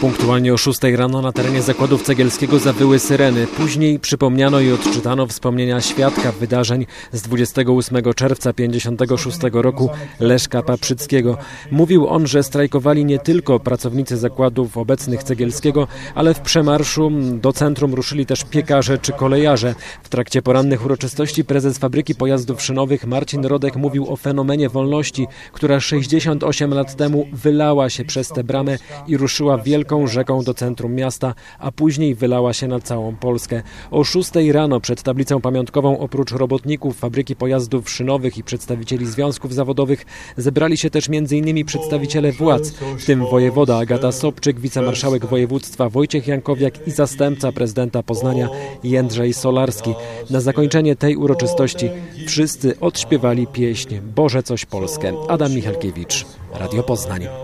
Punktualnie o 6 rano na terenie zakładów Cegielskiego zawyły syreny. Później przypomniano i odczytano wspomnienia świadka wydarzeń z 28 czerwca 1956 roku Leszka Paprzyckiego. Mówił on, że strajkowali nie tylko pracownicy zakładów obecnych Cegielskiego, ale w przemarszu do centrum ruszyli też piekarze czy kolejarze. W trakcie porannych uroczystości prezes fabryki pojazdów szynowych Marcin Rodek mówił o fenomenie wolności, która 68 lat temu wylała się przez tę bramę i ruszyła wielką rzeką do centrum miasta, a później wylała się na całą Polskę. O 6 rano przed tablicą pamiątkową oprócz robotników fabryki pojazdów szynowych i przedstawicieli związków zawodowych zebrali się też m.in. przedstawiciele władz, w tym wojewoda Agata Sobczyk, wicemarszałek województwa Wojciech Jankowiak i zastępca prezydenta Poznania Jędrzej Solarski. Na zakończenie tej uroczystości wszyscy odśpiewali pieśń Boże coś Polskę. Adam Michalkiewicz, Radio Poznań.